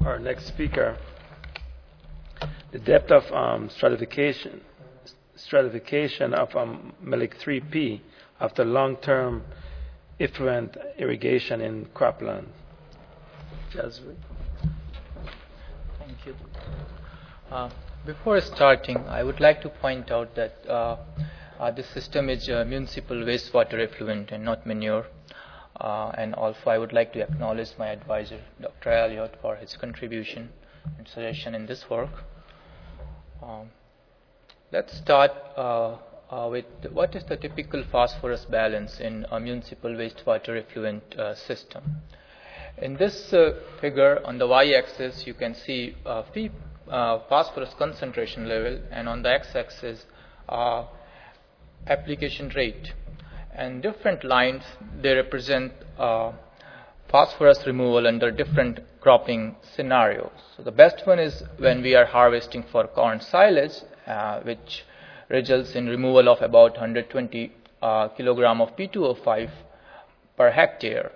our next speaker, the depth of stratification of MELIC 3P after long-term effluent irrigation in cropland. Jasvi. Thank you. Before starting, I would like to point out that this system is municipal wastewater effluent and not manure. And also, I would like to acknowledge my advisor, Dr. Elliott, for his contribution and suggestion in this work. Let's start with what is the typical phosphorus balance in a municipal wastewater effluent system. In this figure, on the y-axis, you can see phosphorus concentration level, and on the x-axis, application rate. And different lines, they represent phosphorus removal under different cropping scenarios. So the best one is when we are harvesting for corn silage, which results in removal of about 120 kilogram of P2O5 per hectare.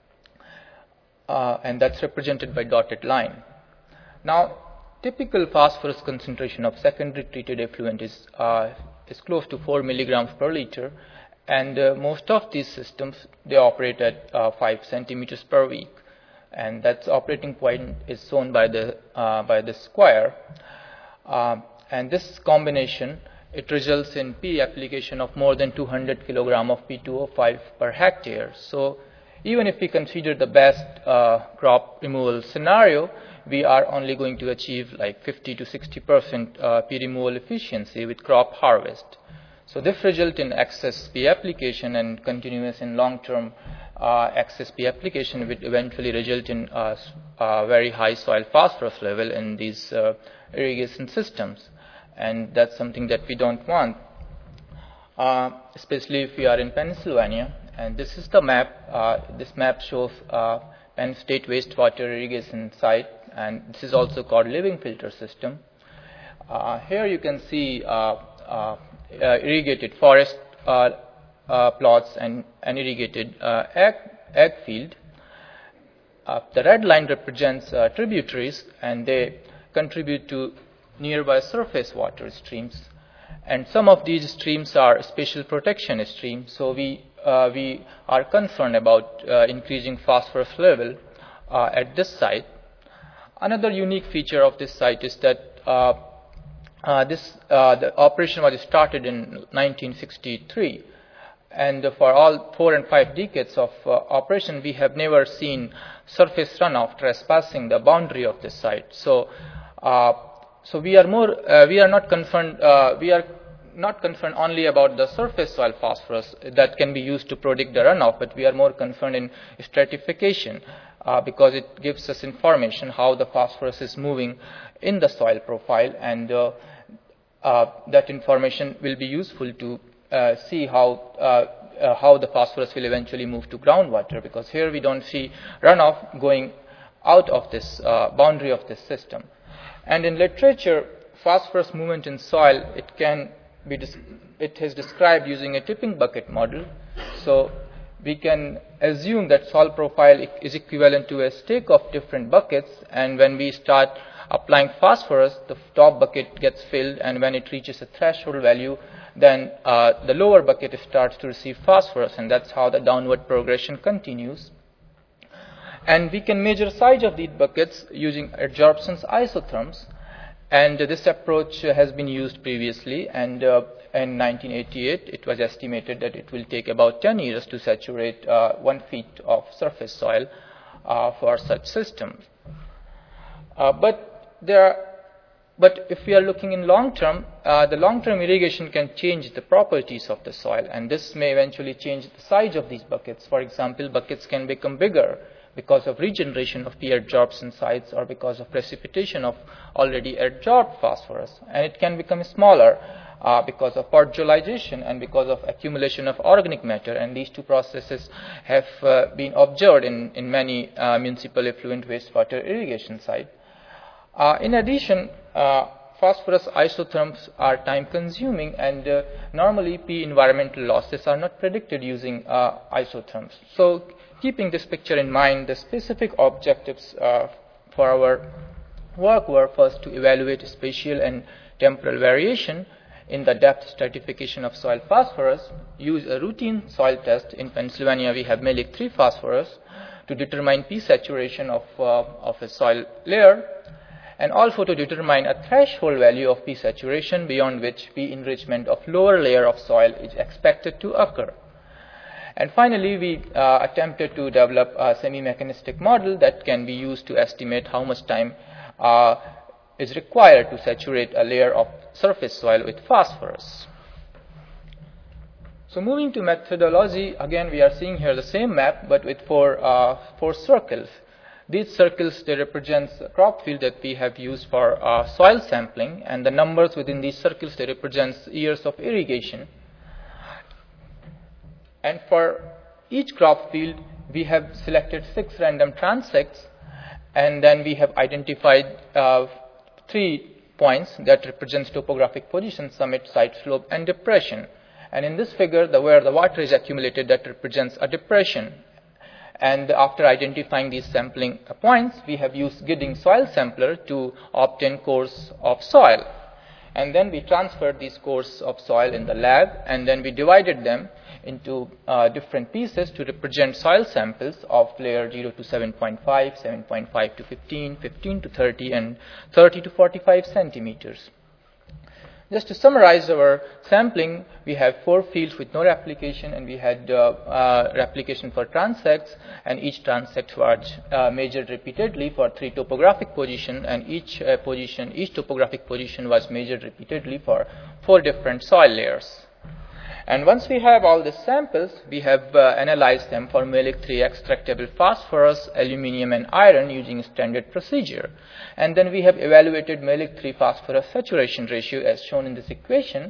And that's represented by dotted line. Now, typical phosphorus concentration of secondary treated effluent is close to 4 milligrams per liter. And most of these systems, they operate at 5 centimeters per week. And that's operating point is shown by the square. And this combination, it results in P application of more than 200 kilogram of P2O5 per hectare. So even if we consider the best crop removal scenario, we are only going to achieve like 50 to 60% P removal efficiency with crop harvest. So this results in excess P application, and continuous and long-term excess P application will eventually result in very high soil phosphorus level in these irrigation systems. And that's something that we don't want, especially if we are in Pennsylvania. And this is the map. This map shows Penn State wastewater irrigation site, and this is also called living filter system. Here you can see irrigated forest plots and irrigated ag field. The red line represents tributaries, and they contribute to nearby surface water streams. And some of these streams are special protection streams, so we are concerned about increasing phosphorus level at this site. Another unique feature of this site is that the operation was started in 1963, and for all 4 and 5 decades of operation, we have never seen surface runoff trespassing the boundary of this site. So we are not concerned only about the surface soil phosphorus that can be used to predict the runoff, but we are more concerned in stratification because it gives us information how the phosphorus is moving in the soil profile, and that information will be useful to see how the phosphorus will eventually move to groundwater, because here we don't see runoff going out of this boundary of this system. And in literature, phosphorus movement in soil, it is described using a tipping bucket model. So we can assume that soil profile is equivalent to a stack of different buckets, and when we start applying phosphorus, the top bucket gets filled, and when it reaches a threshold value, then the lower bucket starts to receive phosphorus, and that's how the downward progression continues. And we can measure size of these buckets using adsorption isotherms, and this approach has been used previously, and in 1988 it was estimated that it will take about 10 years to saturate 1 feet of surface soil for such systems. But if we are looking in long term, the long-term irrigation can change the properties of the soil, and this may eventually change the size of these buckets. For example, buckets can become bigger because of regeneration of P adsorption sites, or because of precipitation of already adsorbed phosphorus, and it can become smaller because of percolization and because of accumulation of organic matter, and these two processes have been observed in many municipal effluent wastewater irrigation sites. In addition, phosphorus isotherms are time consuming, and normally P environmental losses are not predicted using isotherms. So keeping this picture in mind, the specific objectives for our work were first to evaluate spatial and temporal variation in the depth stratification of soil phosphorus, use a routine soil test. In Pennsylvania, we have Mehlich 3 phosphorus to determine P saturation of a soil layer, and also to determine a threshold value of P saturation beyond which P enrichment of lower layer of soil is expected to occur. And finally, we attempted to develop a semi-mechanistic model that can be used to estimate how much time is required to saturate a layer of surface soil with phosphorus. So moving to methodology, again we are seeing here the same map but with four circles. These circles, they represent a crop field that we have used for soil sampling, and the numbers within these circles, they represent years of irrigation. And for each crop field, we have selected 6 random transects, and then we have identified 3 points that represents topographic position, summit, side slope, and depression. And in this figure, where the water is accumulated, that represents a depression. And after identifying these sampling points, we have used Gidding soil sampler to obtain cores of soil. And then we transferred these cores of soil in the lab, and then we divided them into different pieces to represent soil samples of layer 0 to 7.5, 7.5 to 15, 15 to 30, and 30 to 45 centimeters. Just to summarize our sampling, we have 4 fields with no replication, and we had replication for transects, and each transect was measured repeatedly for 3 topographic positions, and each topographic position was measured repeatedly for 4 different soil layers. And once we have all the samples, we have analyzed them for Mehlich 3 extractable phosphorus, aluminium, and iron using standard procedure. And then we have evaluated Mehlich 3 phosphorus saturation ratio as shown in this equation.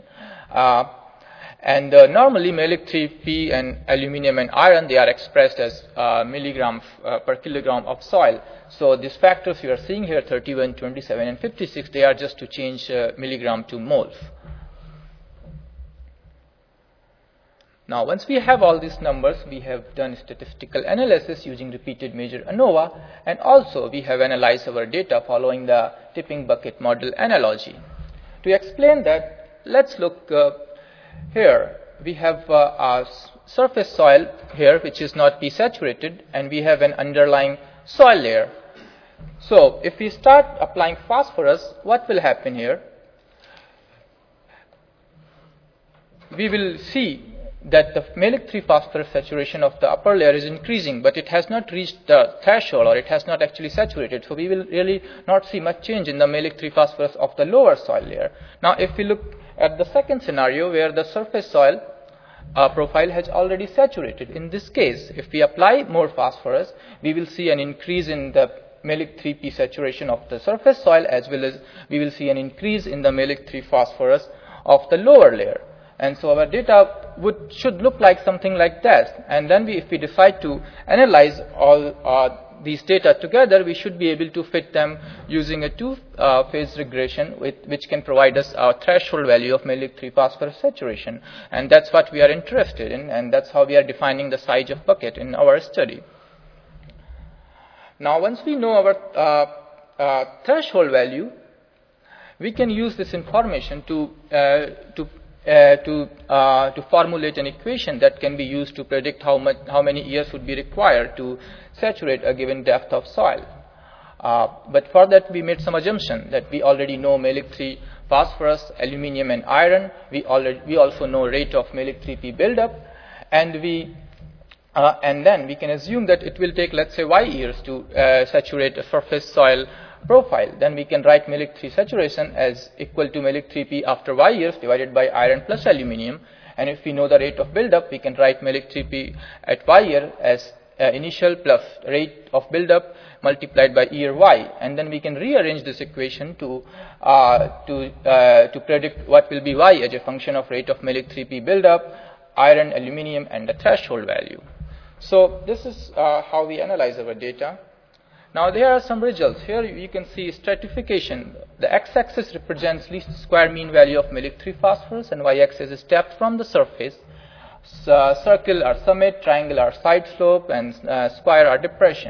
Normally Mehlich 3 P and aluminium and iron, they are expressed as milligrams per kilogram of soil. So these factors you are seeing here, 31, 27, and 56, they are just to change milligram to moles. Now, once we have all these numbers, we have done statistical analysis using repeated measure ANOVA, and also we have analyzed our data following the tipping bucket model analogy. To explain that, let's look here. We have a surface soil here which is not P saturated, and we have an underlying soil layer. So, if we start applying phosphorus, what will happen here? We will see that the Mehlich 3 phosphorus saturation of the upper layer is increasing, but it has not reached the threshold, or it has not actually saturated. So we will really not see much change in the Mehlich 3 phosphorus of the lower soil layer. Now, if we look at the second scenario where the surface soil profile has already saturated, in this case, if we apply more phosphorus, we will see an increase in the Mehlich 3P saturation of the surface soil, as well as we will see an increase in the Mehlich 3 phosphorus of the lower layer. And so our data should look like something like that. And then if we decide to analyze all these data together, we should be able to fit them using a 2-phase regression which can provide us a threshold value of Mehlich 3 phosphorus saturation. And that's what we are interested in, and that's how we are defining the size of bucket in our study. Now, once we know our threshold value, we can use this information to formulate an equation that can be used to predict how many years would be required to saturate a given depth of soil. But for that, we made some assumption that we already know Mehlich 3 phosphorus, aluminium, and iron. We also know rate of Mehlich 3P buildup, and then we can assume that it will take, let's say, Y years to saturate a surface soil profile. Then we can write Mehlich 3 saturation as equal to Mehlich 3P after Y years divided by iron plus aluminium. And if we know the rate of buildup, we can write Mehlich 3P at Y year as initial plus rate of buildup multiplied by year Y. And then we can rearrange this equation to predict what will be Y as a function of rate of Mehlich 3P buildup, iron, aluminium, and the threshold value. So this is how we analyze our data. Now, there are some results. Here you can see stratification. The x-axis represents least square mean value of Mehlich 3 phosphorus, and y-axis is depth from the surface. Circle are summit, triangle are side slope, and square are depression.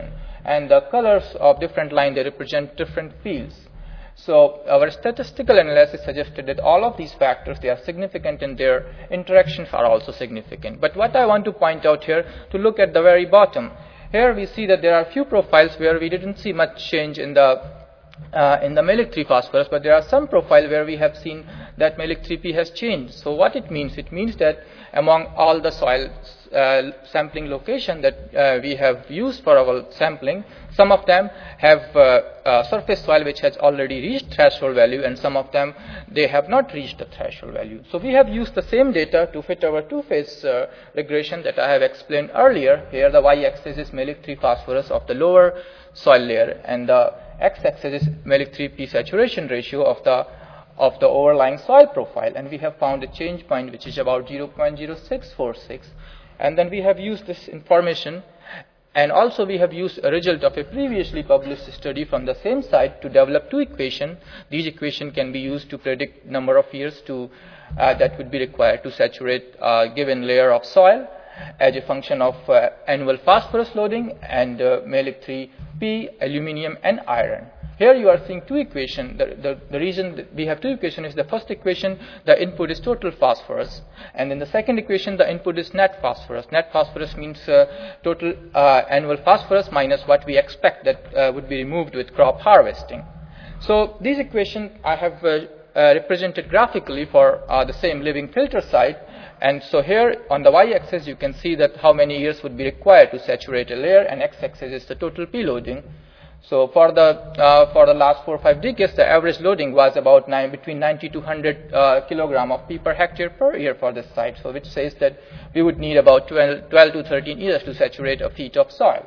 and the colors of different lines, they represent different fields. So our statistical analysis suggested that all of these factors, they are significant and their interactions are also significant. But what I want to point out here, to look at the very bottom, here we see that there are few profiles where we didn't see much change in the Mehlich 3 phosphorus, but there are some profile where we have seen that Mehlich 3P has changed. So what it means that among all the soil sampling location that we have used for our sampling, some of them have surface soil which has already reached threshold value, and some of them, they have not reached the threshold value. So we have used the same data to fit our two-phase regression that I have explained earlier. Here the y-axis is Mehlich 3 phosphorus of the lower soil layer, and the x-axis is Mehlich 3P saturation ratio of the overlying soil profile, and we have found a change point which is about 0.0646. And then we have used this information, and also we have used a result of a previously published study from the same site to develop two equations. These equations can be used to predict number of years that would be required to saturate a given layer of soil as a function of annual phosphorus loading and Mehlich 3P, aluminum and iron. Here you are seeing two equations. The reason that we have two equations is the first equation, the input is total phosphorus, and in the second equation, the input is net phosphorus. Net phosphorus means total annual phosphorus minus what we expect that would be removed with crop harvesting. So these equations I have represented graphically for the same living filter site. And so here on the y-axis you can see that how many years would be required to saturate a layer, and x-axis is the total P loading. So for the last 4 or 5 decades, the average loading was about between 90 to 100 kilogram of P per hectare per year for this site. So which says that we would need about 12 to 13 years to saturate a feet of soil.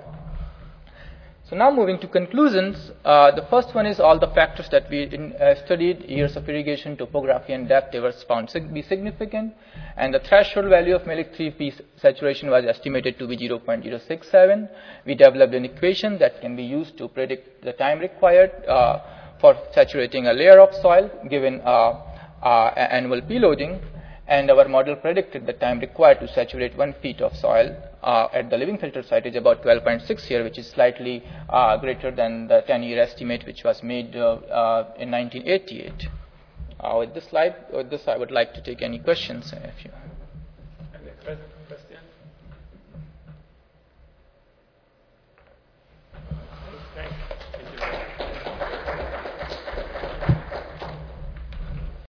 So now moving to conclusions, the first one is all the factors that we studied, years of irrigation, topography and depth, they were found to be significant, and the threshold value of Mehlich 3P saturation was estimated to be 0.067. We developed an equation that can be used to predict the time required for saturating a layer of soil given annual P loading, and our model predicted the time required to saturate 1 feet of soil at the living filter site is about 12.6 years, which is slightly greater than the 10-year estimate which was made in 1988. With this I would like to take any questions if you have. Question?